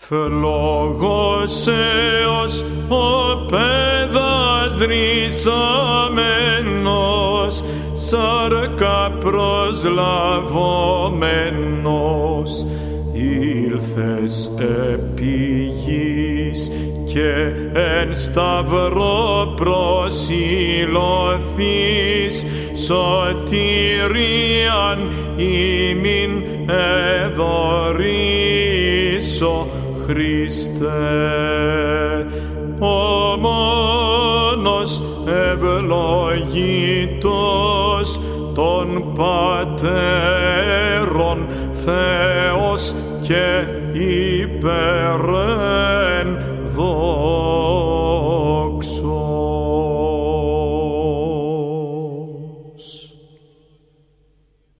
Φλόγος Θεός ο πέδας ρυσαμένος, σάρκα προσλαβωμένος, ήλθες επί γης και εν σταυρό προσηλωθείς, σωτηρίαν ημίν εδωρήσω, Χριστέ. Ο μόνος ευλογητός των πατέρων Θεός και υπερ